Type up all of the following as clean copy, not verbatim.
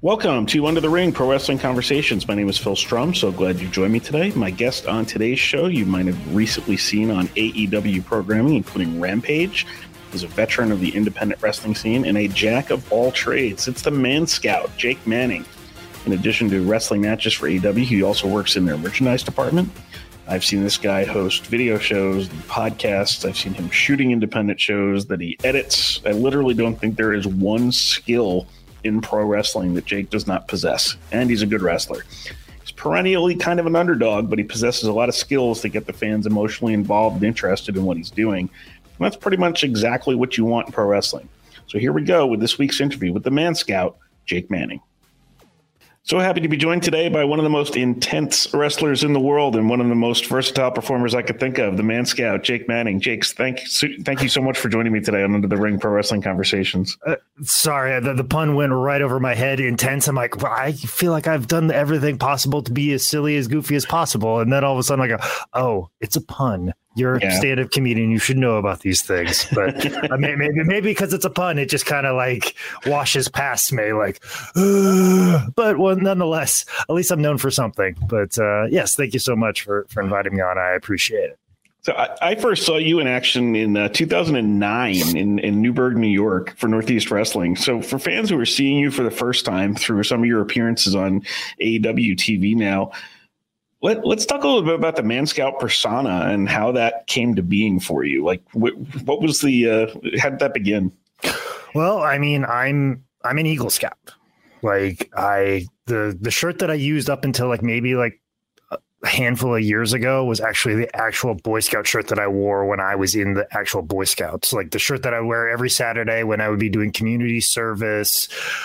Welcome to Under the Ring Pro Wrestling Conversations. My name is Phil Strum. So glad you joined me today. My guest on today's show, you might have recently seen on AEW programming, including Rampage, is a veteran of the independent wrestling scene and a jack of all trades. It's the Man Scout, Jake Manning. In addition to wrestling matches for AEW, he also works in their merchandise department. I've seen this guy host video shows, podcasts. I've seen him shooting independent shows that he edits. I literally don't think there is one skill in pro wrestling that Jake does not possess, and he's a good wrestler. He's perennially kind of an underdog, but he possesses a lot of skills to get the fans emotionally involved and interested in what he's doing. And that's pretty much exactly what you want in pro wrestling. So here we go with this week's interview with the Man Scout, Jake Manning. So happy to be joined today by one of the most intense wrestlers in the world and one of the most versatile performers I could think of, the Man Scout, Jake Manning. Jake, thank you so much for joining me today on Under the Ring Pro Wrestling Conversations. Sorry, the pun went right over my head. Intense. I'm like, well, I feel like I've done everything possible to be as silly, as goofy as possible. And then all of a sudden I go, oh, it's a pun. You're a stand-up comedian. You should know about these things. But maybe because it's a pun, it just kind of like washes past me. Like, but well, nonetheless, at least I'm known for something. But yes, thank you so much for inviting me on. I appreciate it. So I first saw you in action in 2009 in Newburgh, New York for Northeast Wrestling. So for fans who are seeing you for the first time through some of your appearances on AEW TV now, let's talk a little bit about the Man Scout persona and how that came to being for you. Like, what was how did that begin? Well, I mean, I'm an Eagle Scout. Like the shirt that I used up until like maybe like a handful of years ago was actually the actual Boy Scout shirt that I wore when I was in the actual Boy Scouts. Like the shirt that I wear every Saturday when I would be doing community service,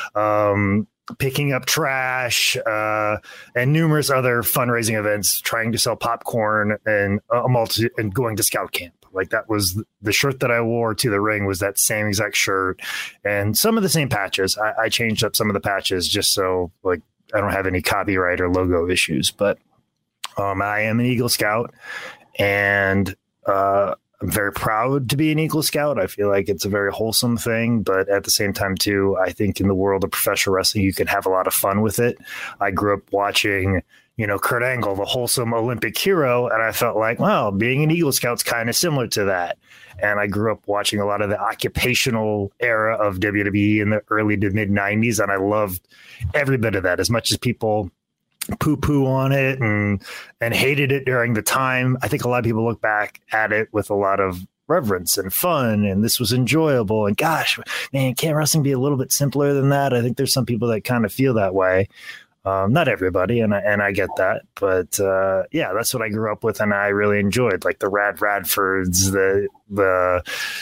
picking up trash, and numerous other fundraising events, trying to sell popcorn and and going to scout camp. Like that was the shirt that I wore to the ring, was that same exact shirt and some of the same patches. I changed up some of the patches just so like I don't have any copyright or logo issues, but I am an Eagle Scout, and I'm very proud to be an Eagle Scout. I feel like it's a very wholesome thing, but at the same time, too, I think in the world of professional wrestling, you can have a lot of fun with it. I grew up watching, Kurt Angle, the wholesome Olympic hero, and I felt like, well, being an Eagle Scout's kind of similar to that. And I grew up watching a lot of the occupational era of WWE in the early to mid 90s, and I loved every bit of that. As much as people poo-poo on it and hated it during the time, I think a lot of people look back at it with a lot of reverence and fun, and this was enjoyable. And gosh, man, can't wrestling be a little bit simpler than that? I think there's some people that kind of feel that way. Not everybody, and I get that, but yeah, that's what I grew up with, and I really enjoyed, like the Radfords, the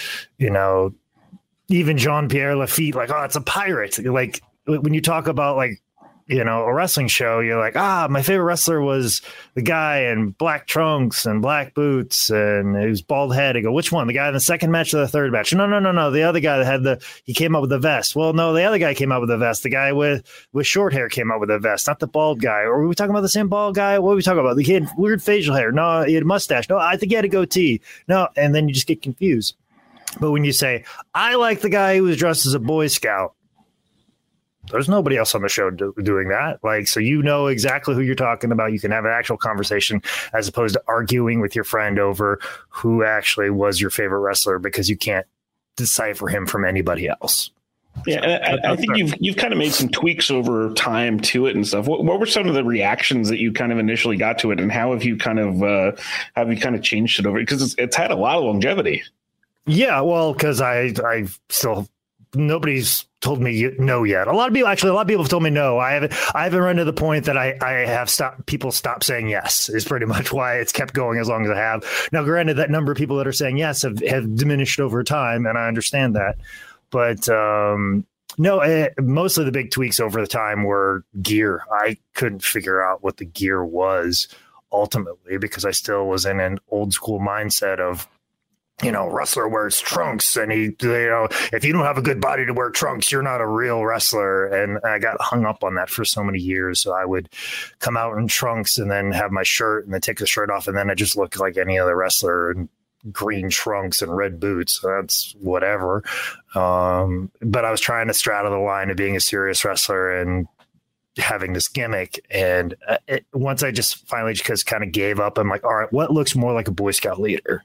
even Jean-Pierre Lafitte, like, oh, it's a pirate. Like when you talk about like, a wrestling show, you're like, my favorite wrestler was the guy in black trunks and black boots and he was bald head. I go, which one? The guy in the second match or the third match? No. The other guy that he came up with the vest. Well, no, the other guy came out with the vest. The guy with short hair came out with the vest, not the bald guy. Or were we talking about the same bald guy? What were we talking about? He had weird facial hair. No, he had a mustache. No, I think he had a goatee. No, and then you just get confused. But when you say, I like the guy who was dressed as a Boy Scout, there's nobody else on the show doing that. Like, so exactly who you're talking about. You can have an actual conversation as opposed to arguing with your friend over who actually was your favorite wrestler because you can't decipher him from anybody else. Yeah, and I think you've kind of made some tweaks over time to it and stuff. What were some of the reactions that you kind of initially got to it, and how have you kind of changed it over? Because it's had a lot of longevity. Yeah, well, because I still nobody's told me no yet. A lot of people have told me no. I haven't run to the point that I have people stop saying yes is pretty much why it's kept going as long as I have. Now, granted, that number of people that are saying yes have diminished over time, and I understand that. But mostly the big tweaks over the time were gear. I couldn't figure out what the gear was ultimately because I still was in an old school mindset of, wrestler wears trunks and if you don't have a good body to wear trunks, you're not a real wrestler. And I got hung up on that for so many years. So I would come out in trunks and then have my shirt and then take the shirt off. And then I just look like any other wrestler in green trunks and red boots. So that's whatever. But I was trying to straddle the line of being a serious wrestler and having this gimmick. And once I just finally just kind of gave up, I'm like, all right, what looks more like a Boy Scout leader?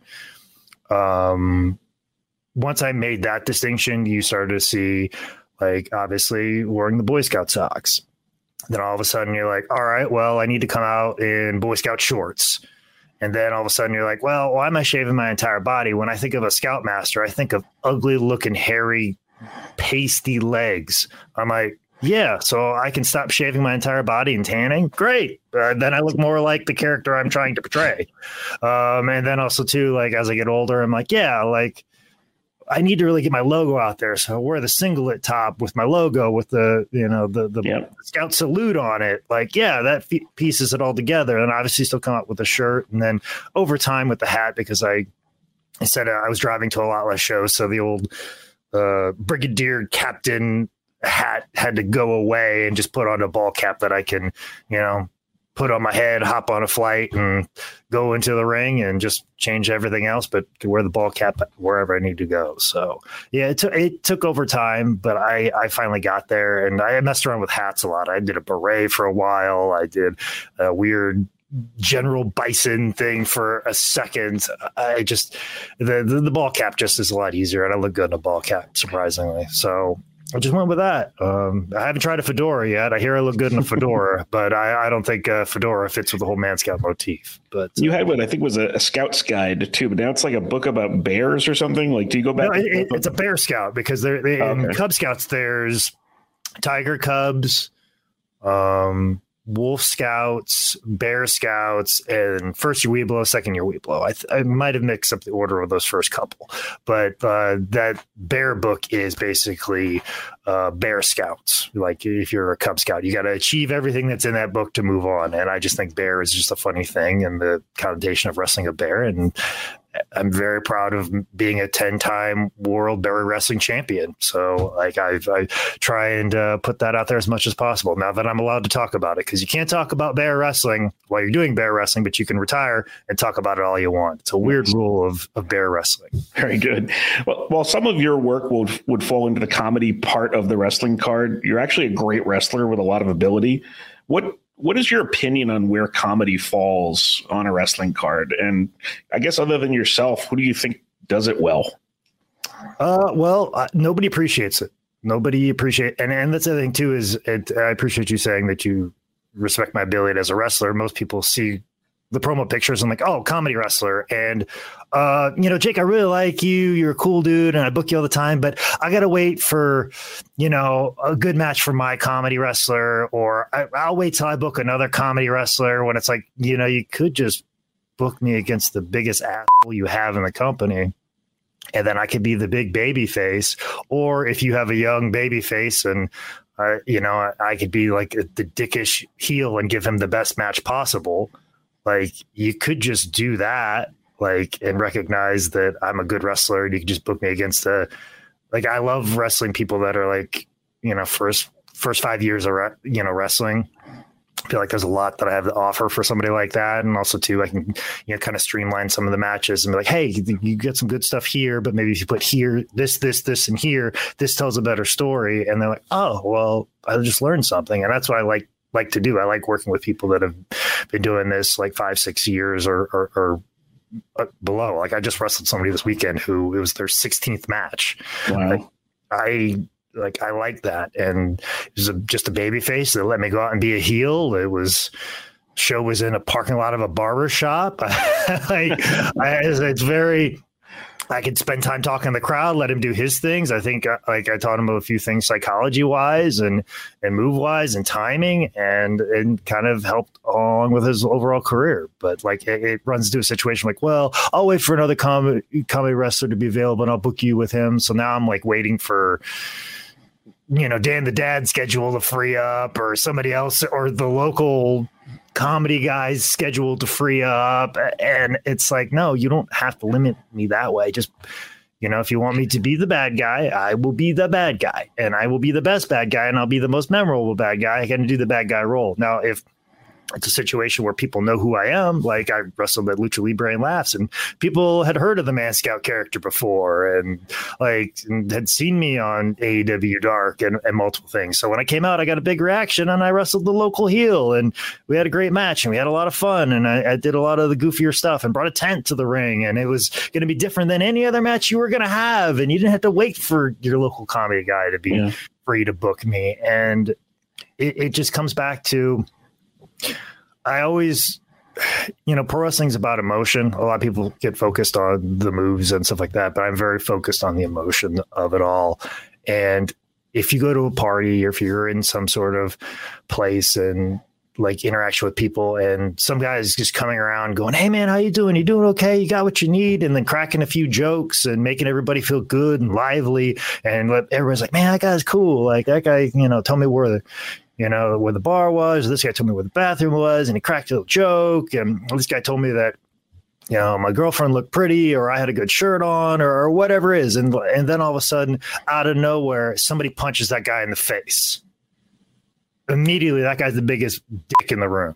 Once I made that distinction, you started to see, like, obviously wearing the Boy Scout socks. Then all of a sudden you're like, all right, well, I need to come out in Boy Scout shorts. And then all of a sudden you're like, well, why am I shaving my entire body? When I think of a Scoutmaster, I think of ugly looking, hairy, pasty legs. I'm like, yeah, so I can stop shaving my entire body and tanning. Great. Then I look more like the character I'm trying to portray. And then also too, like, as I get older, I'm like, yeah, like, I need to really get my logo out there. So I wear the singlet top with my logo with the, the Scout salute on it. Like, yeah, that pieces it all together. And obviously still come out with a shirt. And then over time with the hat, because I said I was driving to a lot less shows. So the old brigadier captain hat had to go away and just put on a ball cap that I can, put on my head, hop on a flight and go into the ring and just change everything else, but to wear the ball cap wherever I need to go. So yeah, it took over time, but I finally got there, and I messed around with hats a lot. I did a beret for a while. I did a weird General Bison thing for a second. I just, the ball cap just is a lot easier, and I look good in a ball cap, surprisingly. So I just went with that. I haven't tried a fedora yet. I hear I look good in a fedora, but I don't think a fedora fits with the whole Man Scout motif. But you had what I think was a Scout's Guide too, but now it's like a book about bears or something. Like, do you go back? No, it's a Bear Scout, because in Cub Scouts there's Tiger Cubs, Wolf Scouts, Bear Scouts, and first year Weeblo, second year Weeblo. I might have mixed up the order of those first couple, but that Bear book is basically Bear Scouts. Like, if you're a Cub Scout, you got to achieve everything that's in that book to move on. And I just think bear is just a funny thing, and the connotation of wrestling a bear. And I'm very proud of being a 10-time world bear wrestling champion. So like I try and put that out there as much as possible now that I'm allowed to talk about it, because you can't talk about bear wrestling while you're doing bear wrestling, but you can retire and talk about it all you want. It's a weird rule of bear wrestling. Very good. Well, while some of your work would fall into the comedy part of the wrestling card, you're actually a great wrestler with a lot of ability. What is your opinion on where comedy falls on a wrestling card? And I guess other than yourself, who do you think does it well? Nobody appreciates it. Nobody appreciates, and that's the thing too, is I appreciate you saying that you respect my ability as a wrestler. Most people see the promo pictures and like, oh, comedy wrestler. And, Jake, I really like you. You're a cool dude, and I book you all the time, but I got to wait for, a good match for my comedy wrestler, or I'll wait till I book another comedy wrestler, when it's like, you could just book me against the biggest asshole you have in the company, and then I could be the big baby face. Or if you have a young baby face and, I could be like the dickish heel and give him the best match possible. Like, you could just do that, like, and recognize that I'm a good wrestler, and you can just book me against I love wrestling people that are like, first 5 years of wrestling. I feel like there's a lot that I have to offer for somebody like that. And also too, I can, kind of streamline some of the matches and be like, hey, you get some good stuff here, but maybe if you put here, this, and here, this tells a better story. And they're like, oh, well, I just learned something. And that's what I like to do. I like working with people that have been doing this like 5-6 years or below. Like, I just wrestled somebody this weekend who it was their 16th match. Wow. I like that. And it was just a baby face that let me go out and be a heel. Show was in a parking lot of a barber shop. It's very, I could spend time talking to the crowd, let him do his things. I think I taught him a few things psychology wise and move wise and timing, and kind of helped along with his overall career. But like it runs into a situation like, well, I'll wait for another comedy wrestler to be available and I'll book you with him. So now I'm like waiting for, Dan the Dad schedule to free up, or somebody else, or the local comedy guys scheduled to free up. And it's like, no, you don't have to limit me that way. Just, if you want me to be the bad guy, I will be the bad guy, and I will be the best bad guy, and I'll be the most memorable bad guy. I can do the bad guy role. Now, if it's a situation where people know who I am. Like I wrestled at Lucha Libre and Laughs, and people had heard of the Man Scout character before and had seen me on AEW Dark and multiple things. So when I came out, I got a big reaction, and I wrestled the local heel, and we had a great match, and we had a lot of fun, and I did a lot of the goofier stuff and brought a tent to the ring, and it was going to be different than any other match you were going to have, and you didn't have to wait for your local comedy guy to be free to book me. And it just comes back to, I always, pro wrestling's about emotion. A lot of people get focused on the moves and stuff like that, but I'm very focused on the emotion of it all. And if you go to a party or if you're in some sort of place and like interaction with people, and some guy's just coming around going, "Hey man, how you doing? You doing okay? You got what you need?" And then cracking a few jokes and making everybody feel good and lively, and everybody's like, "Man, that guy's cool. Like that guy, tell me where the bar was. This guy told me where the bathroom was, and he cracked a little joke. And this guy told me that, my girlfriend looked pretty, or I had a good shirt on, or whatever it is." And then all of a sudden, out of nowhere, somebody punches that guy in the face. Immediately, that guy's the biggest dick in the room.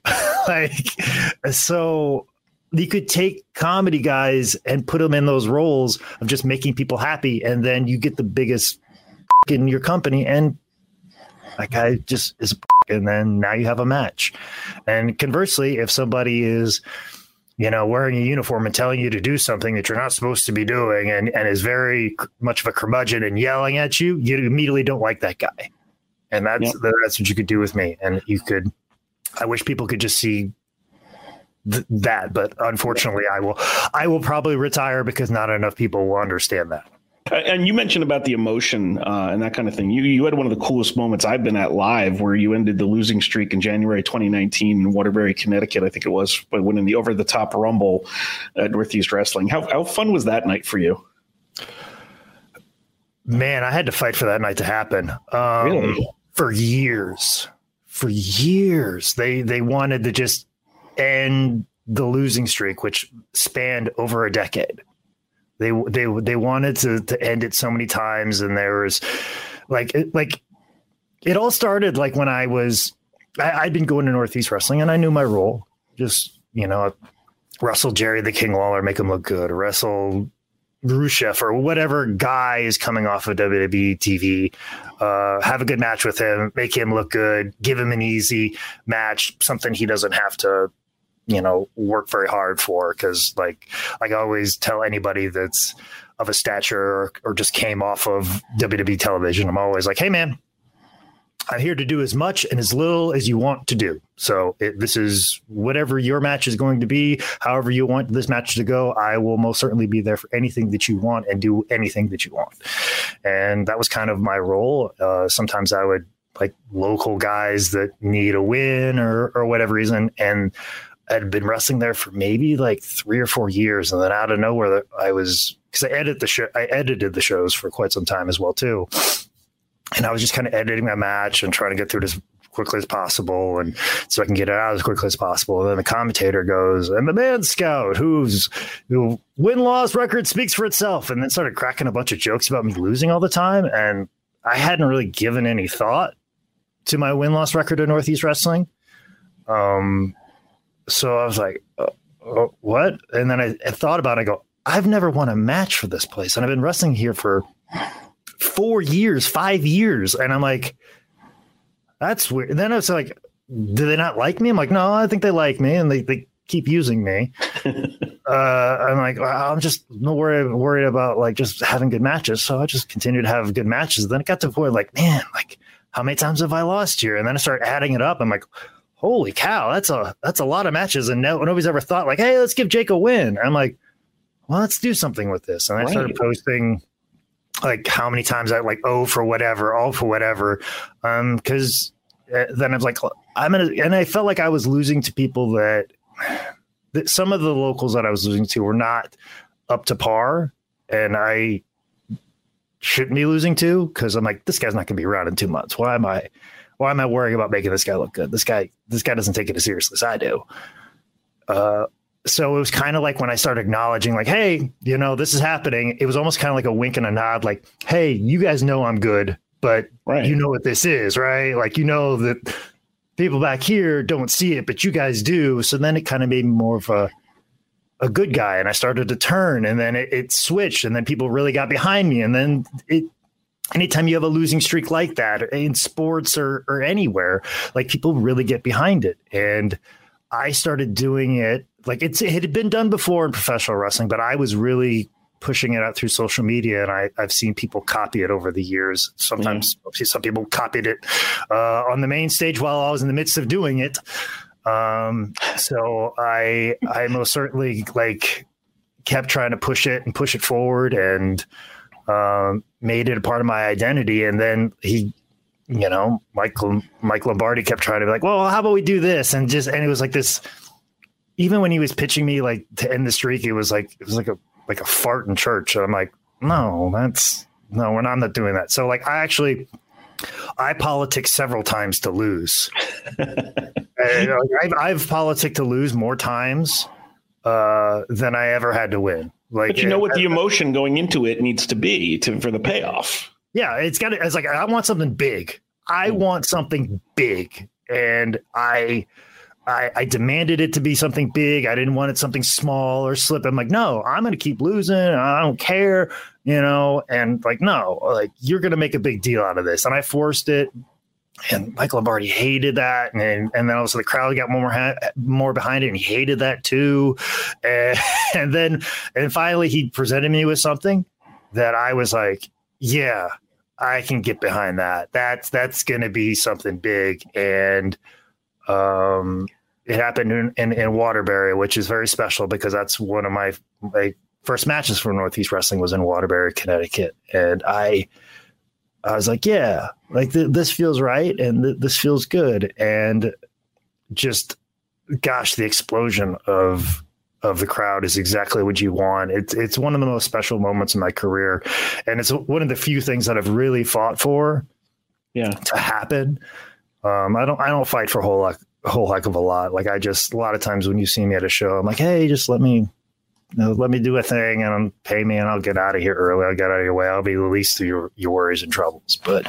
So you could take comedy guys and put them in those roles of just making people happy, and then you get the biggest in your company, and that guy just is and then now you have a match. And conversely, if somebody is, wearing a uniform and telling you to do something that you're not supposed to be doing and is very much of a curmudgeon and yelling at you, you immediately don't like that guy. And that's what you could do with me. And I wish people could just see that, but unfortunately I will probably retire because not enough people will understand that. And you mentioned about the emotion and that kind of thing. You had one of the coolest moments I've been at live, where you ended the losing streak in January 2019 in Waterbury, Connecticut, I think it was, by winning the Over the Top Rumble at Northeast Wrestling. How fun was that night for you? Man, I had to fight for that night to happen. Really? For years. They wanted to just end the losing streak, which spanned over a decade. They wanted to end it so many times, and there was it all started like when I'd been going to Northeast Wrestling, and I knew my role. Just wrestle Jerry the King Lawler, make him look good, or wrestle Rusev or whatever guy is coming off of WWE TV. Have a good match with him, make him look good, give him an easy match, something he doesn't have to work very hard for. Because like I always tell anybody that's of a stature or just came off of WWE television, I'm always like, "Hey man, I'm here to do as much and as little as you want to do. So this is whatever your match is going to be, however you want this match to go, I will most certainly be there for anything that you want and do anything that you want." And that was kind of my role. Sometimes I would like local guys that need a win or whatever reason. And I'd been wrestling there for maybe like 3 or 4 years. And then out of nowhere, because I edited the shows for quite some time as well too. And I was just kind of editing my match and trying to get through it as quickly as possible, and so I can get it out as quickly as possible. And then the commentator goes, "And the Man Scout, whose win-loss record speaks for itself," and then started cracking a bunch of jokes about me losing all the time. And I hadn't really given any thought to my win-loss record in Northeast Wrestling. So I was like, what? And then I thought about it. I go, I've never won a match for this place, and I've been wrestling here for 4 years, 5 years. And I'm like, that's weird. And then I was like, do they not like me? I'm like, no, I think they like me, and they keep using me. I'm like, well, I'm just not worried about like just having good matches. So I just continued to have good matches. Then it got to the point like, man, like how many times have I lost here? And then I started adding it up. I'm like, holy cow, that's a lot of matches. And nobody's ever thought like, hey, let's give Jake a win. I'm like, well, let's do something with this. And I started posting like how many times I like all for whatever. Because then I was like, and I felt like I was losing to people that some of the locals that I was losing to were not up to par, and I shouldn't be losing to, because I'm like, this guy's not going to be around in 2 months. Why am I worrying about making this guy look good? This guy doesn't take it as seriously as I do. So it was kind of like when I started acknowledging like, hey, this is happening. It was almost kind of like a wink and a nod, like, hey, you guys know I'm good, but you know what this is, right? Like, that people back here don't see it, but you guys do. So then it kind of made me more of a good guy, and I started to turn, and then it switched, and then people really got behind me. And then anytime you have a losing streak like that in sports or anywhere, like, people really get behind it. And I started doing it like it had been done before in professional wrestling, but I was really pushing it out through social media, and I've seen people copy it over the years. Sometimes some people copied it on the main stage while I was in the midst of doing it. So I most certainly like kept trying to push it forward, and made it a part of my identity. And then Mike Lombardi kept trying to be like, well, how about we do this? And it was like this, even when he was pitching me like to end the streak, it was like a fart in church. And I'm like, no, we're not doing that. So like, I politicked several times to lose. I've politicked to lose more times than I ever had to win. Like, but you know what the emotion going into it needs to be for the payoff. Yeah, it's like, I want something big. I want something big, and I demanded it to be something big. I didn't want it something small or slip. I'm like, no, I'm going to keep losing. I don't care, and like, no, like, you're going to make a big deal out of this. And I forced it, and Mike Lombardi hated that. And then also the crowd got more behind it, and he hated that too. And finally he presented me with something that I was like, yeah, I can get behind that. That's going to be something big. And, it happened in Waterbury, which is very special because that's one of my first matches for Northeast Wrestling was in Waterbury, Connecticut. And I was like, yeah, like this feels right. And this feels good. And just, gosh, the explosion of the crowd is exactly what you want. It's one of the most special moments in my career. And it's one of the few things that I've really fought for to happen. I don't fight for a whole heck of a lot. Like, a lot of times when you see me at a show, I'm like, hey, just let me do a thing and pay me and I'll get out of here early. I'll get out of your way. I'll be the least of your worries and troubles. But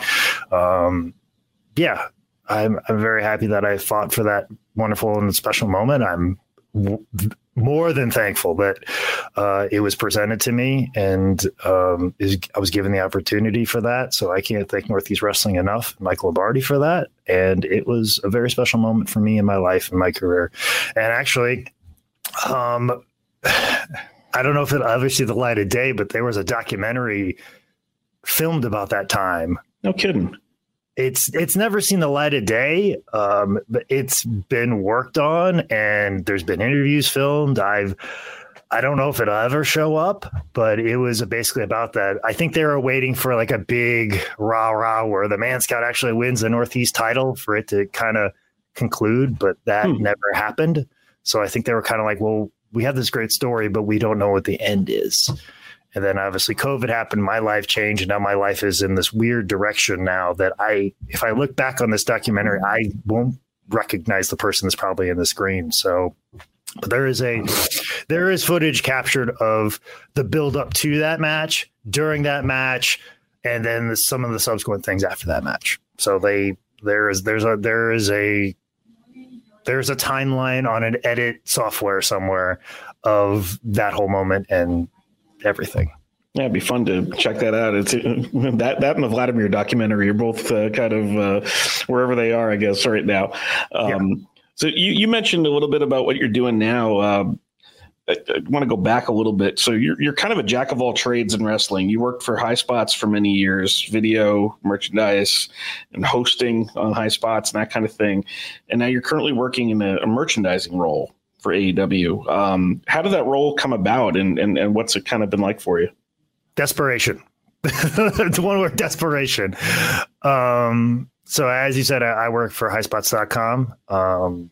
yeah, I'm very happy that I fought for that wonderful and special moment. I'm more than thankful that it was presented to me, and I was given the opportunity for that. So I can't thank Northeast Wrestling enough, Mike Lombardi, for that. And it was a very special moment for me in my life and my career. And actually, I don't know if it'll ever see the light of day, but there was a documentary filmed about that time. No kidding. It's never seen the light of day, but it's been worked on, and there's been interviews filmed. I don't know if it'll ever show up, but it was basically about that. I think they were waiting for like a big rah-rah where the Man Scout actually wins the Northeast title for it to kind of conclude, but that never happened. So I think they were kind of like, well, we have this great story, but we don't know what the end is. And then obviously COVID happened, my life changed, and now my life is in this weird direction now that if I look back on this documentary, I won't recognize the person that's probably in the screen. So, but there is footage captured of the build up to that match, during that match, and then some of the subsequent things after that match. So there's a timeline on an edit software somewhere of that whole moment and everything. Yeah, it'd be fun to check that out. It's that and the Vladimir documentary are both kind of wherever they are, I guess, right now. So you mentioned a little bit about what you're doing now. I want to go back a little bit. So you're kind of a jack of all trades in wrestling. You worked for High Spots for many years, video, merchandise, and hosting on High Spots and that kind of thing. And now you're currently working in a merchandising role for AEW. How did that role come about, and what's it kind of been like for you? Desperation. It's one word, desperation. So as you said, I work for highspots.com,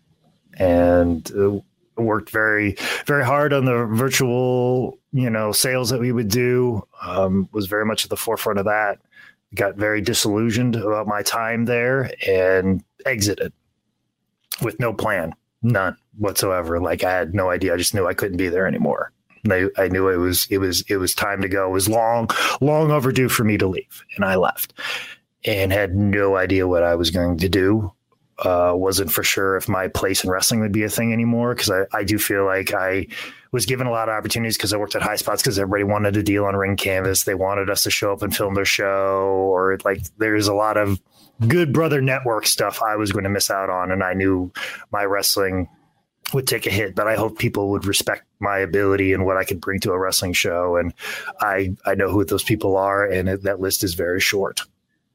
and worked very, very hard on the virtual, sales that we would do. Was very much at the forefront of that. Got very disillusioned about my time there and exited with no plan. None whatsoever. Like, I had no idea. I just knew I couldn't be there anymore. I knew it was time to go. It was long overdue for me to leave, and I left and had no idea what I was going to do. wasn't for sure if my place in wrestling would be a thing anymore, because I do feel like I was given a lot of opportunities because I worked at High Spots, because everybody wanted a deal on ring canvas. They wanted us to show up and film their show, or like there's a lot of Good Brother Network stuff I was going to miss out on, and I knew my wrestling would take a hit, but I hope people would respect my ability and what I could bring to a wrestling show. And I know who those people are, and that list is very short.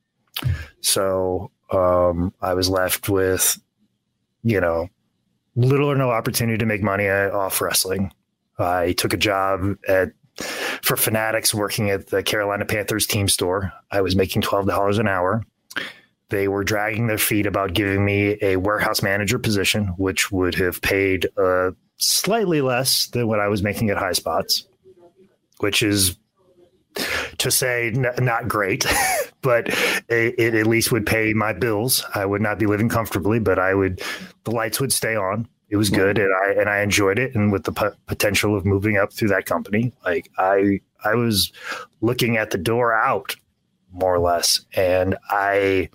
So I was left with, little or no opportunity to make money off wrestling. I took a job for Fanatics working at the Carolina Panthers team store. I was making $12 an hour. They were dragging their feet about giving me a warehouse manager position, which would have paid slightly less than what I was making at High Spots, which is, to say, not great, but it at least would pay my bills. I would not be living comfortably, but the lights would stay on. It was good, and I enjoyed it. And with the potential of moving up through that company, like I was looking at the door out, more or less. And I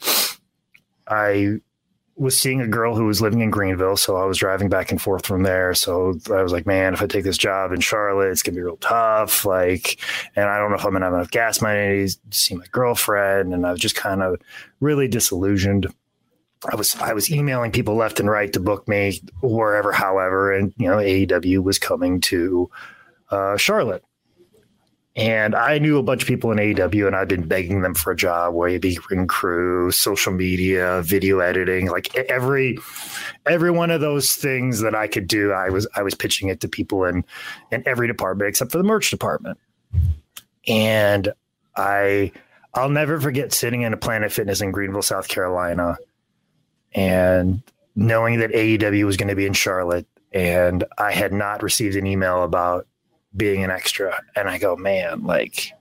was seeing a girl who was living in Greenville, so I was driving back and forth from there. So I was like, man, if I take this job in Charlotte, it's gonna be real tough. Like, and I don't know if I'm gonna have enough gas money to see my girlfriend. And I was just kind of really disillusioned. I was emailing people left and right to book me wherever, however, and AEW was coming to Charlotte. And I knew a bunch of people in AEW, and I'd been begging them for a job, where you'd be ring crew, social media, video editing, like every one of those things that I could do. I was pitching it to people in every department except for the merch department. And I'll never forget sitting in a Planet Fitness in Greenville, South Carolina, and knowing that AEW was going to be in Charlotte, and I had not received an email about being an extra. And I go, man, like,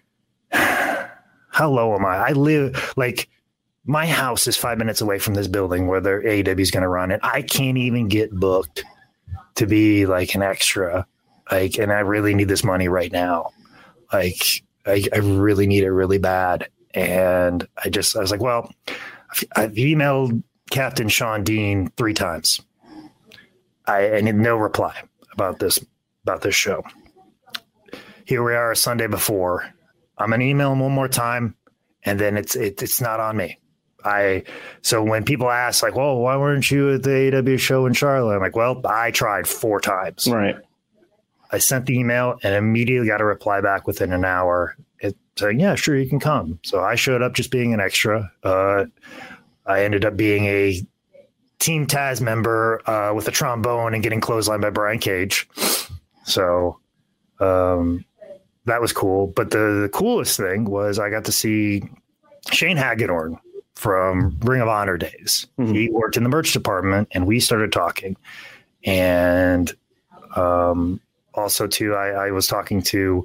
how low am I? I live, like, my house is 5 minutes away from this building where their AEW is going to run, and I can't even get booked to be like an extra. Like, and I really need this money right now. Like, I really need it really bad. And I was like, well, I've emailed Captain Sean Dean 3 times. I need no reply about this show. Here we are, a Sunday before. I'm gonna email him one more time, and then it's not on me. So when people ask, like, "Well, why weren't you at the AEW show in Charlotte?" I'm like, "Well, I tried 4 times." Right. I sent the email and immediately got a reply back within an hour saying, "Yeah, sure, you can come." So I showed up just being an extra. I ended up being a Team Taz member with a trombone and getting clotheslined by Brian Cage. So that was cool. But the coolest thing was I got to see Shane Hagedorn from Ring of Honor days. Mm-hmm. He worked in the merch department, and we started talking. And also, too, I was talking to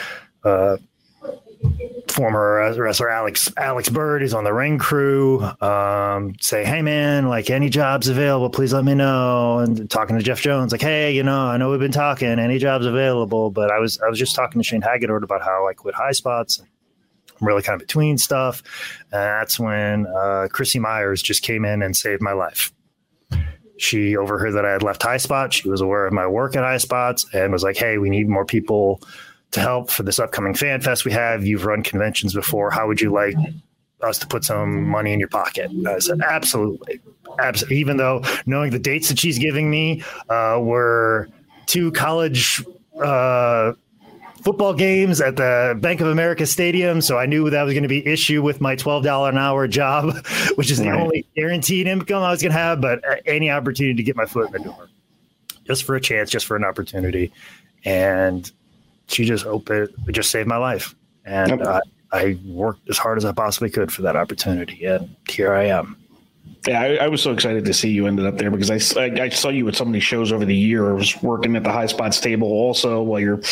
former wrestler Alex Bird, who's on the ring crew, say, "Hey man, like, any jobs available, please let me know." And talking to Jeff Jones, like, "Hey, I know we've been talking, any jobs available?" But I was just talking to Shane Hagedorn about how I quit High Spots. I'm really kind of between stuff. And that's when Chrissy Myers just came in and saved my life. She overheard that I had left High Spots. She was aware of my work at High Spots and was like, "Hey, we need more people to help for this upcoming fan fest we have. You've run conventions before. How would you like us to put some money in your pocket?" I said, absolutely. Even though knowing the dates that she's giving me were 2 college football games at the Bank of America Stadium. So I knew that was going to be issue with my $12 an hour job, which is the only guaranteed income I was going to have, but any opportunity to get my foot in the door, just for a chance, just for an opportunity. And she just saved my life. And I worked as hard as I possibly could for that opportunity. And here I am. Yeah, I was so excited to see you ended up there, because I saw you at so many shows over the year. I was working at the High Spots table also, while you're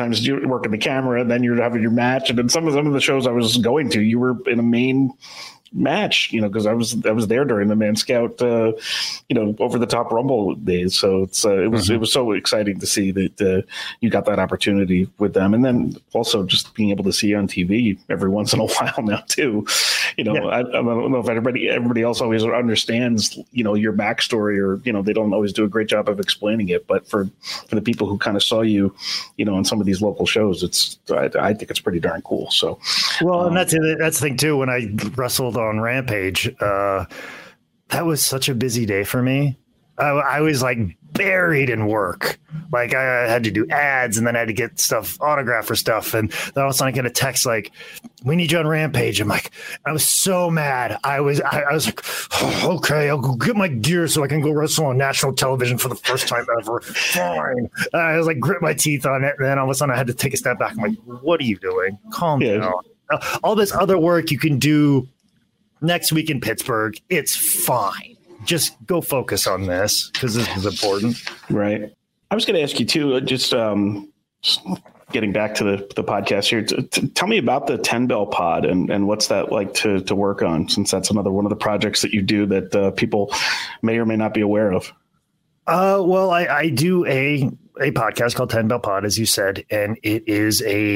working the camera, and then you're having your match. And then some of the shows I was going to, you were in a main match, because I was there during the Man Scout, Over the Top Rumble days. So it was so exciting to see that you got that opportunity with them, and then also just being able to see you on TV every once in a while now too. I don't know if everybody else always understands, your backstory, or they don't always do a great job of explaining it. But for the people who kind of saw you, on some of these local shows, I think it's pretty darn cool. So, well, and that's the thing too. When I wrestled on Rampage, that was such a busy day for me. I was like buried in work. Like I had to do ads, and then I had to get stuff autographed for stuff. And then all of a sudden I get a text like, "We need you on Rampage." I'm like, I was so mad. I was like, oh, okay, I'll go get my gear so I can go wrestle on national television for the first time ever. Fine. I was like, grit my teeth on it. And then all of a sudden I had to take a step back. I'm like, what are you doing? Calm down. All this other work you can do next week in Pittsburgh, it's fine. Just go focus on this because this is important. Right. I was going to ask you too, just getting back to the podcast here, tell me about the 10 Bell Pod and what's that like to work on, since that's another one of the projects that you do that people may or may not be aware of. Well, I do a podcast called 10 Bell Pod, as you said, and it's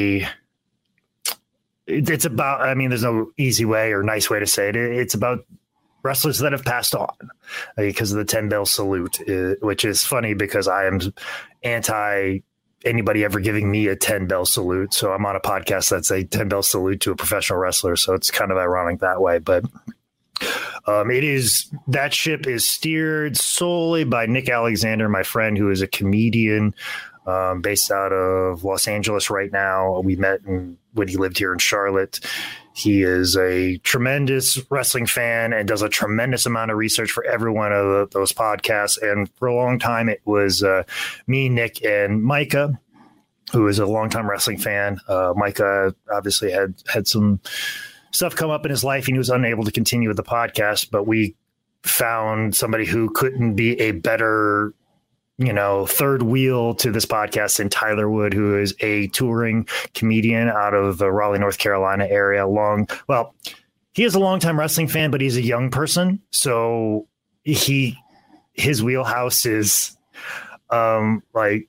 about, there's no easy way or nice way to say it. It's about wrestlers that have passed on because of the 10 bell salute, which is funny because I am anti anybody ever giving me a 10 bell salute. So I'm on a podcast that's a 10 bell salute to a professional wrestler. So it's kind of ironic that way, but that ship is steered solely by Nick Alexander, my friend, who is a comedian based out of Los Angeles right now. We met when he lived here in Charlotte. He is a tremendous wrestling fan and does a tremendous amount of research for every one of those podcasts. And for a long time, it was me, Nick, and Micah, who is a longtime wrestling fan. Micah obviously had some stuff come up in his life, and he was unable to continue with the podcast. But we found somebody who couldn't be a better third wheel to this podcast than Tyler Wood, who is a touring comedian out of the Raleigh, North Carolina area. He is a longtime wrestling fan, but he's a young person. So his wheelhouse is like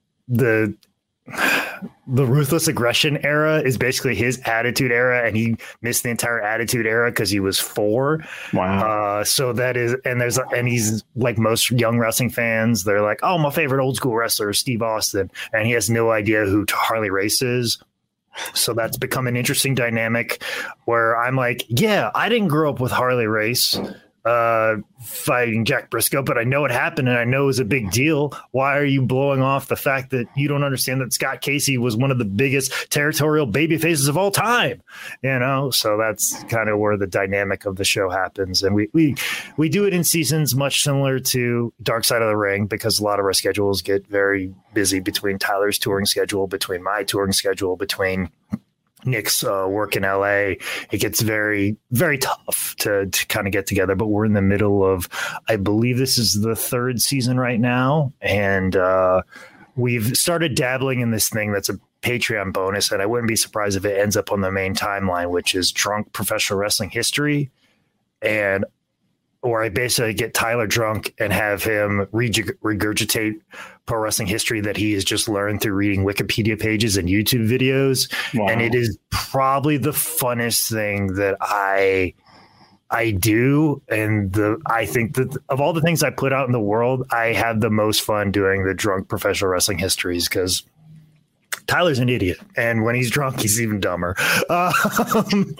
the ruthless aggression era is basically his attitude era, and he missed the entire attitude era because he was 4. Wow. So that is, and he's like most young wrestling fans. They're like, oh, my favorite old school wrestler is Steve Austin. And he has no idea who Harley Race is. So that's become an interesting dynamic where I'm like, yeah, I didn't grow up with Harley Race fighting Jack Briscoe, but I know it happened and I know it was a big deal. Why are you blowing off the fact that you don't understand that Scott Casey was one of the biggest territorial baby faces of all time? So that's kind of where the dynamic of the show happens. And we do it in seasons much similar to Dark Side of the Ring, because a lot of our schedules get very busy between Tyler's touring schedule, between my touring schedule, between Nick's work in LA. It gets very, very tough to kind of get together, but we're in the middle of, I believe this is the 3rd season right now. And we've started dabbling in this thing that's a Patreon bonus. And I wouldn't be surprised if it ends up on the main timeline, which is Drunk Professional Wrestling History. Or I basically get Tyler drunk and have him regurgitate pro wrestling history that he has just learned through reading Wikipedia pages and YouTube videos. Wow. And it is probably the funnest thing that I do. And I think that of all the things I put out in the world, I have the most fun doing the Drunk Professional Wrestling Histories, because Tyler's an idiot, and when he's drunk, he's even dumber. And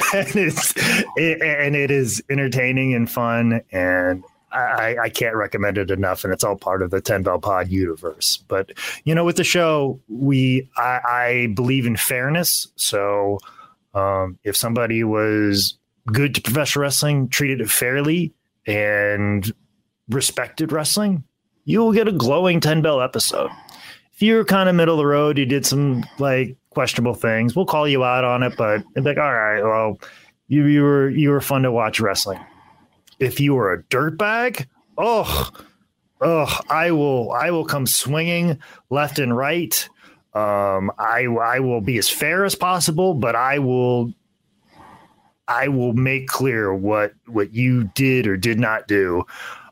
it is entertaining and fun, and I can't recommend it enough. And it's all part of the 10 Bell Pod universe. But with the show, I believe in fairness. So if somebody was good to professional wrestling, treated it fairly, and respected wrestling, you will get a glowing 10 Bell episode. If you're kind of middle of the road, you did some like questionable things, we'll call you out on it, but it'd be like, all right, well, you were fun to watch wrestling. If you were a dirtbag, I will come swinging left and right. I will be as fair as possible, but I will I will make clear what you did or did not do,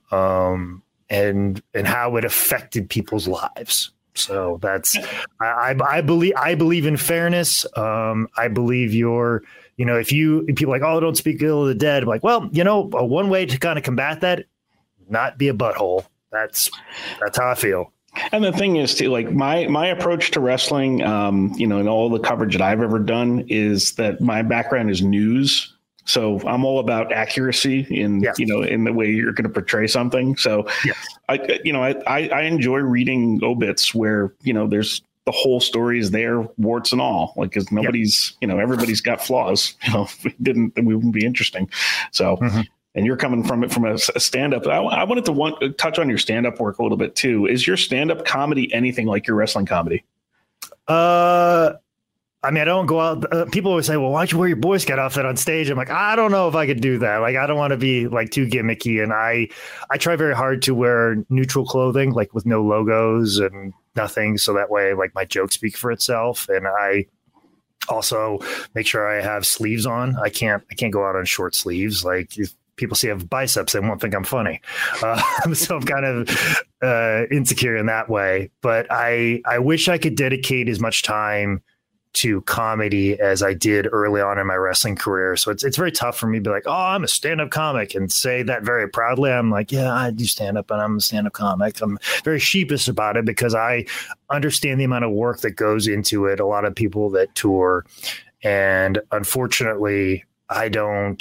and how it affected people's lives. So that's, I believe in fairness. I believe if people are like, oh, don't speak ill of the dead. I'm like, well, one way to kind of combat that, not be a butthole. That's how I feel. And the thing is, too, like my approach to wrestling, and all the coverage that I've ever done is that my background is news. So I'm all about accuracy in the way you're going to portray something. So, I enjoy reading obits where, there's the whole story is there, warts and all, like, because nobody's, everybody's got flaws. If we didn't, then we wouldn't be interesting. So, and you're coming from it from a stand-up. I wanted to touch on your stand-up work a little bit too. Is your stand-up comedy anything like your wrestling comedy? I mean, I don't go out. People always say, well, why'd you wear your Boy Scout outfit on stage? I'm like, I don't know if I could do that. Like, I don't want to be like too gimmicky. And I try very hard to wear neutral clothing, like with no logos and nothing. So that way, like, my jokes speak for itself. And I also make sure I have sleeves on. I can't go out on short sleeves. Like, if people see I have biceps, they won't think I'm funny. So I'm kind of insecure in that way. But I wish I could dedicate as much time to comedy as I did early on in my wrestling career. So it's very tough for me to be like, oh, I'm a stand-up comic and say that very proudly. I'm like, yeah, I do stand-up and I'm a stand-up comic. I'm very sheepish about it because I understand the amount of work that goes into it. A lot of people that tour, and unfortunately, I don't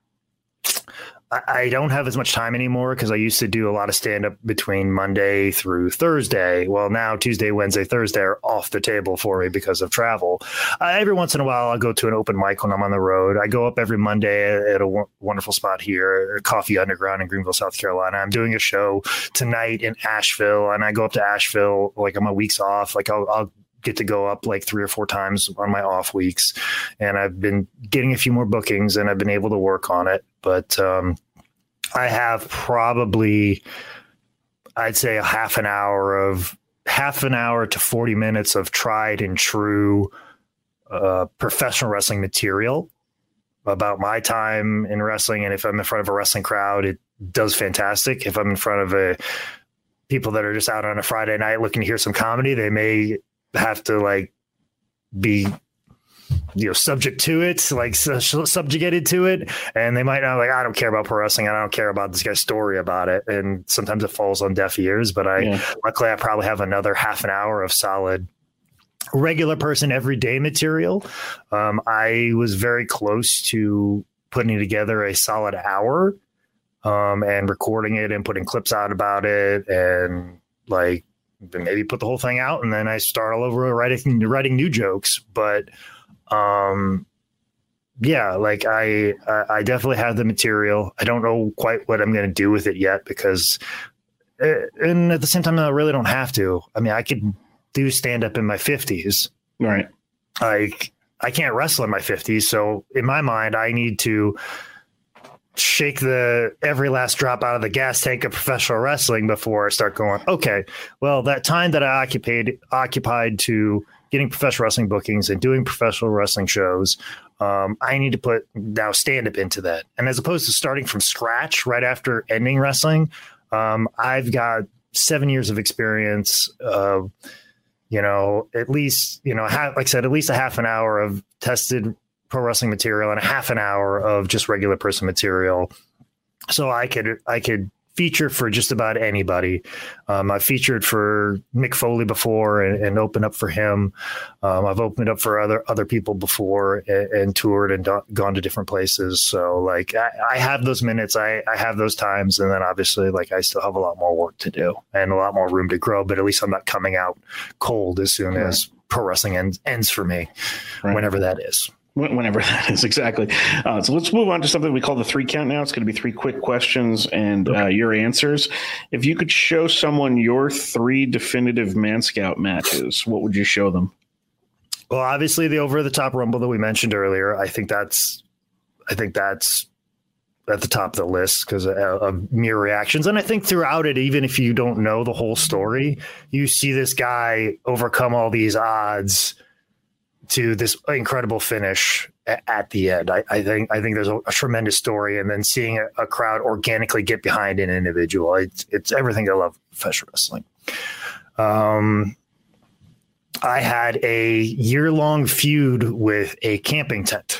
have as much time anymore because I used to do a lot of stand-up between Monday through Thursday. Well, now Tuesday, Wednesday, Thursday are off the table for me because of travel. Every once in a while, I'll go to an open mic when I'm on the road. I go up every Monday at a wonderful spot here, Coffee Underground in Greenville, South Carolina. I'm doing a show tonight in Asheville, and I go up to Asheville like on my weeks off. Like I'll get to go up like 3 or 4 times on my off weeks. And I've been getting a few more bookings and I've been able to work on it. But I have probably, I'd say, half an hour to 40 minutes of tried and true professional wrestling material about my time in wrestling. And if I'm in front of a wrestling crowd, it does fantastic. If I'm in front of people that are just out on a Friday night looking to hear some comedy, they may have to like be subject to it, like subjugated to it, and they might not like, I don't care about pro wrestling, I don't care about this guy's story about it, and sometimes it falls on deaf ears. But luckily I probably have another half an hour of solid regular person everyday material. I was very close to putting together a solid hour and recording it and putting clips out about it, and like maybe put the whole thing out, and then I start all over writing new jokes. But like I definitely have the material. I don't know quite what I'm going to do with it yet because, and at the same time, I really don't have to. I mean, I could do stand up in my 50s. Right. I can't wrestle in my 50s. So in my mind, I need to shake every last drop out of the gas tank of professional wrestling before I start going, okay, well, that time that I occupied to getting professional wrestling bookings and doing professional wrestling shows, I need to put now stand-up into that. And as opposed to starting from scratch right after ending wrestling, I've got 7 years of experience of, at least, like I said, at least a half an hour of tested pro wrestling material and a half an hour of just regular person material. So I could feature for just about anybody. I've featured for Mick Foley before and opened up for him. I've opened up for other people before and toured and gone to different places. So like I have those minutes, I have those times. And then obviously like I still have a lot more work to do and a lot more room to grow, but at least I'm not coming out cold as soon as pro wrestling ends for me, whenever that is. Whenever that is, exactly. So let's move on to something we call the 3 count now. It's going to be 3 quick questions and your answers. If you could show someone your 3 definitive Man Scout matches, what would you show them? Well, obviously the over the top Rumble that we mentioned earlier. I think that's at the top of the list because of mere reactions. And I think throughout it, even if you don't know the whole story, you see this guy overcome all these odds to this incredible finish. at the end. I think there's a tremendous story, and then seeing a crowd organically get behind an individual. It's everything I love professional wrestling. I had a year-long feud with a camping tent.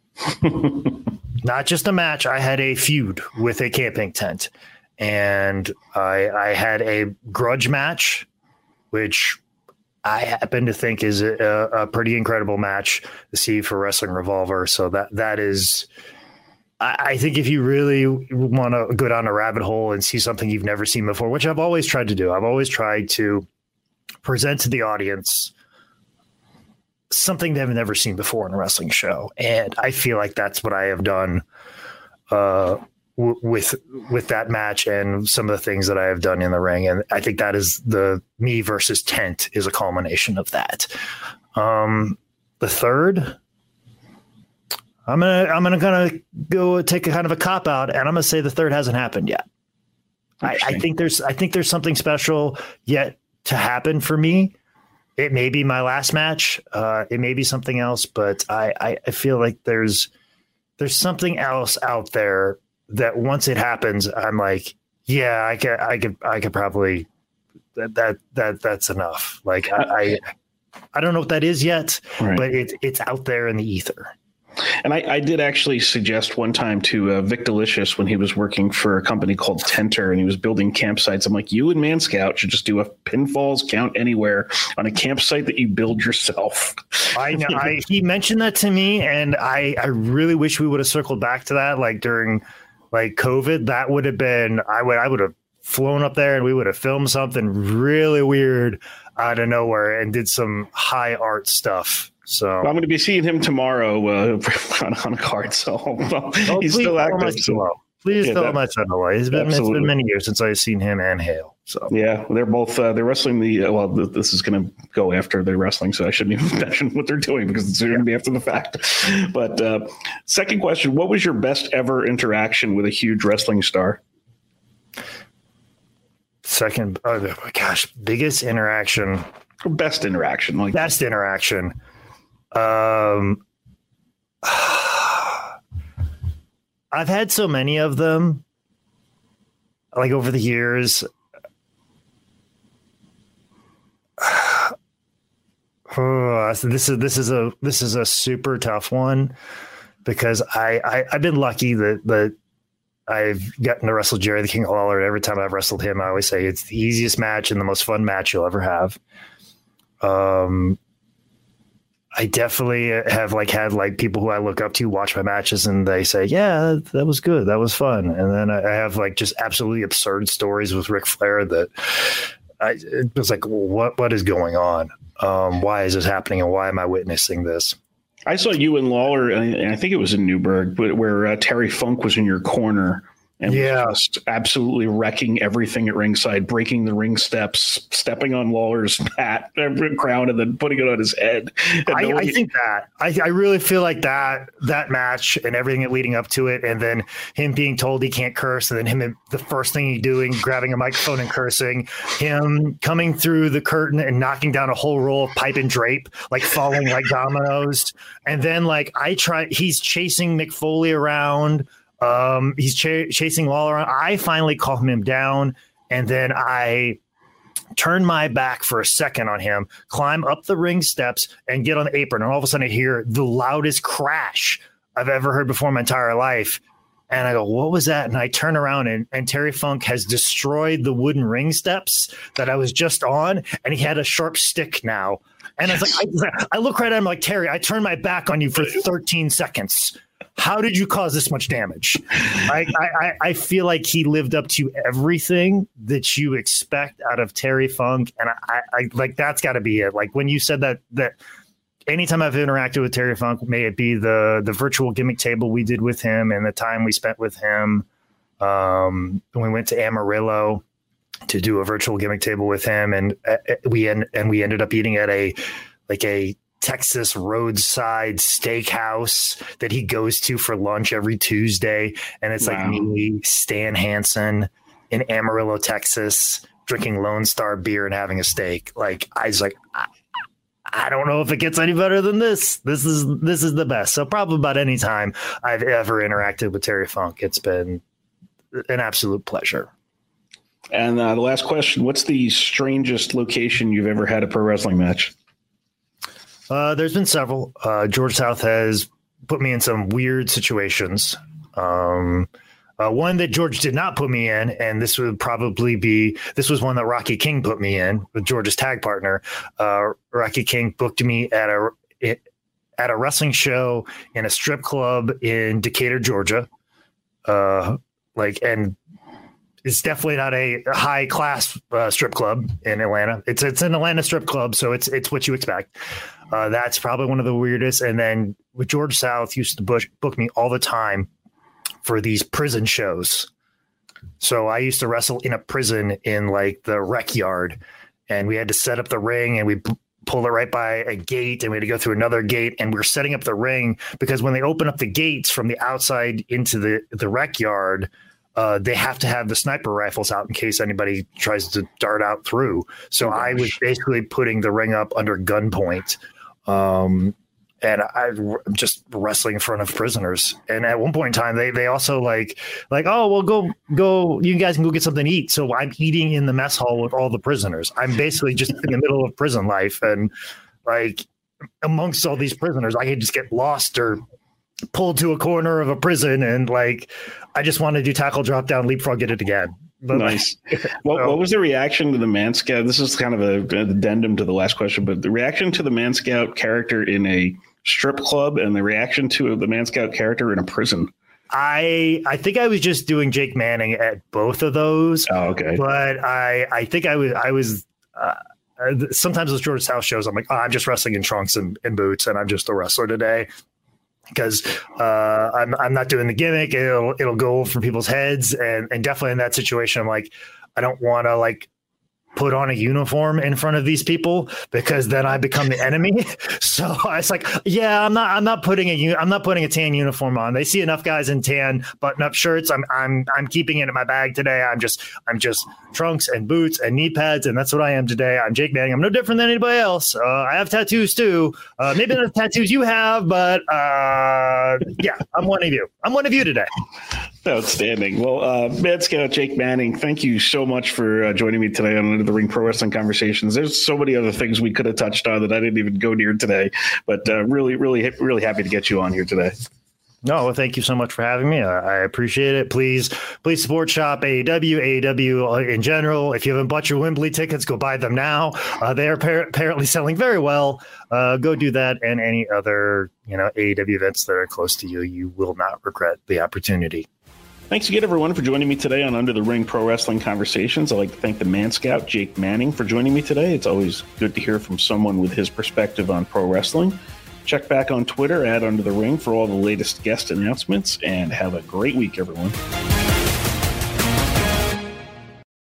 Not just a match. I had a feud with a camping tent, and I had a grudge match, which I happen to think is a pretty incredible match to see for Wrestling Revolver. So that is, I think if you really want to go down a rabbit hole and see something you've never seen before, which I've always tried to do, I've always tried to present to the audience something they've never seen before in a wrestling show. And I feel like that's what I have done with that match and some of the things that I have done in the ring. And I think that is the me versus tent is a culmination of that. The third, I'm gonna go take a kind of a cop out, and I'm gonna say the third hasn't happened yet. I think there's something special yet to happen for me. It may be my last match. It may be something else, but I feel like there's something else out there that once it happens, I'm like, yeah, I could probably that's enough. Like I don't know what that is yet, right. But it's out there in the ether. And I did actually suggest one time to Vic Delicious when he was working for a company called Tenter and he was building campsites. I'm like, you and Man Scout should just do a pinfalls count anywhere on a campsite that you build yourself. I know. He mentioned that to me, and I really wish we would have circled back to that. Like during like COVID, that would have been, I would have flown up there and we would have filmed something really weird out of nowhere and did some high art stuff. So I'm going to be seeing him tomorrow on a card. So he's still active. Please tell him I said hello. It's been many years since I've seen him and Hale. So yeah, they're both they're wrestling this is going to go after they're wrestling, so I shouldn't even mention what they're doing because it's going to be after the fact. But second question: what was your best ever interaction with a huge wrestling star? Second, oh my gosh, biggest interaction, best interaction, like best interaction. I've had so many of them, like over the years. So this is a super tough one because I've been lucky that I've gotten to wrestle Jerry the King Lawler. Every time I've wrestled him, I always say it's the easiest match and the most fun match you'll ever have. I definitely have had people who I look up to watch my matches and they say, yeah, that was good. That was fun. And then I have just absolutely absurd stories with Ric Flair that it was like, what is going on? Why is this happening? And why am I witnessing this? I saw you and Lawler, and I think it was in Newburgh, where Terry Funk was in your corner. And was just absolutely wrecking everything at ringside, breaking the ring steps, stepping on Lawler's hat, crown, and then putting it on his head. I think that I really feel like that match and everything leading up to it, and then him being told he can't curse, and then him the first thing he's doing, grabbing a microphone and cursing, him coming through the curtain and knocking down a whole roll of pipe and drape, falling like dominoes, and then he's chasing Mick Foley around. He's chasing Lawler around. I finally calm him down, and then I turn my back for a second on him, climb up the ring steps, and get on the apron. And all of a sudden, I hear the loudest crash I've ever heard before in my entire life. And I go, what was that? And I turn around, and Terry Funk has destroyed the wooden ring steps that I was just on, and he had a sharp stick now. And I was like, I look right at him like, Terry, I turned my back on you for 13 seconds. How did you cause this much damage? I feel like he lived up to everything that you expect out of Terry Funk. And I that's got to be it. When you said that anytime I've interacted with Terry Funk, may it be the virtual gimmick table we did with him and the time we spent with him. When we went to Amarillo to do a virtual gimmick table with him, and we ended up eating at a Texas roadside steakhouse that he goes to for lunch every Tuesday. And it's me, Stan Hansen in Amarillo, Texas, drinking Lone Star beer and having a steak. I was like, I don't know if it gets any better than this. This is the best. So probably about any time I've ever interacted with Terry Funk, it's been an absolute pleasure. And the last question, what's the strangest location you've ever had a pro wrestling match? There's been several. George South has put me in some weird situations. One that George did not put me in, and this was one that Rocky King put me in with George's tag partner. Rocky King booked me at a wrestling show in a strip club in Decatur, Georgia. And it's definitely not a high class strip club in Atlanta. It's an Atlanta strip club, so it's what you expect. That's probably one of the weirdest. And then with George South used to book me all the time for these prison shows. So I used to wrestle in a prison in like the rec yard, and we had to set up the ring, and we pulled it right by a gate, and we had to go through another gate, and we're setting up the ring because when they open up the gates from the outside into the rec yard, they have to have the sniper rifles out in case anybody tries to dart out through. So I was basically putting the ring up under gunpoint. And I'm just wrestling in front of prisoners. And at one point in time, they also like, oh, well, go, you guys can go get something to eat. So I'm eating in the mess hall with all the prisoners. I'm basically just in the middle of prison life. And like amongst all these prisoners, I could just get lost or pulled to a corner of a prison. And like, I just want to do tackle, drop down, leapfrog, get it again. But nice. What was the reaction to the Man Scout? This is kind of an addendum to the last question, but the reaction to the Man Scout character in a strip club and the reaction to the Man Scout character in a prison. I think I was just doing Jake Manning at both of those. Oh, okay. But I think I was sometimes those George South shows, I'm like, oh, I'm just wrestling in trunks and boots, and I'm just a wrestler today. Because I'm not doing the gimmick. It'll go over people's heads, and definitely in that situation, I'm like, I don't want to like put on a uniform in front of these people because then I become the enemy. So it's like, yeah, I'm not putting a tan uniform on. They see enough guys in tan button-up shirts. I'm keeping it in my bag today. I'm just trunks and boots and knee pads, and that's what I am today. I'm Jake Manning. I'm no different than anybody else. I have tattoos too. Maybe not the tattoos you have, but yeah, I'm one of you. I'm one of you today. Outstanding. Well, Man Scout Jake Manning, thank you so much for joining me today on Under the Ring Pro Wrestling Conversations. There's so many other things we could have touched on that I didn't even go near today, but really, really, really happy to get you on here today. No, well, thank you so much for having me. I appreciate it. Please support Shop AEW in general. If you haven't bought your Wembley tickets, go buy them now. They are apparently selling very well. Go do that, and any other AEW events that are close to you. You will not regret the opportunity. Thanks again, everyone, for joining me today on Under the Ring Pro Wrestling Conversations. I'd like to thank the Man Scout, Jake Manning, for joining me today. It's always good to hear from someone with his perspective on pro wrestling. Check back on Twitter at Under the Ring for all the latest guest announcements, and have a great week, everyone.